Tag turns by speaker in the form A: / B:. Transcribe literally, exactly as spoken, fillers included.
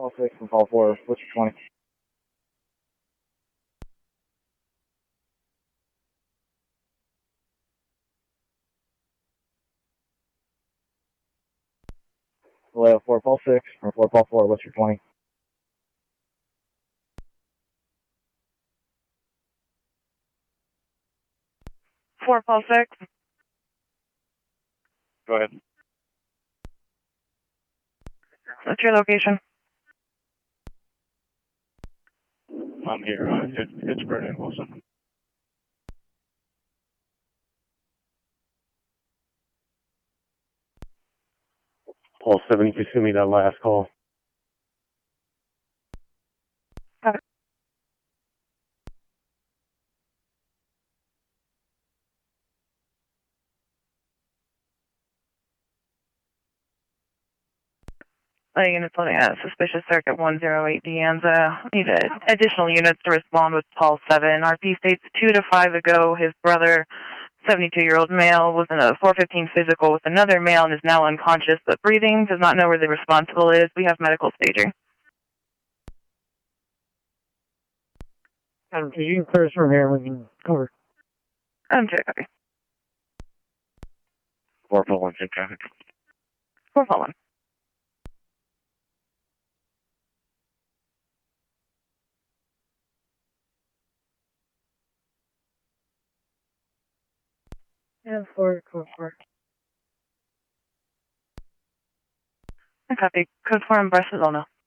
A: Call six from call four, what's your twenty? Vallejo four, call six from four, call four, what's your twenty?
B: Four, call six.
A: Go ahead.
B: What's your location?
A: I'm here. It, it's Brendan Wilson. Paul seven, you can send me that last call.
B: Got it. Uh, units loading at suspicious circuit one zero eight De Anza. Need additional units to respond with Paul seven. R P states two to five ago, his brother, seventy-two-year-old male, was in a four fifteen physical with another male and is now unconscious but breathing. Does not know where the responsible is. We have medical staging.
A: Um, you can clear us from here and we can cover.
B: Um, check, copy.
A: four four one, check traffic.
B: four four one.
A: Yeah, four, code four.
B: Copy. Code four in Barcelona.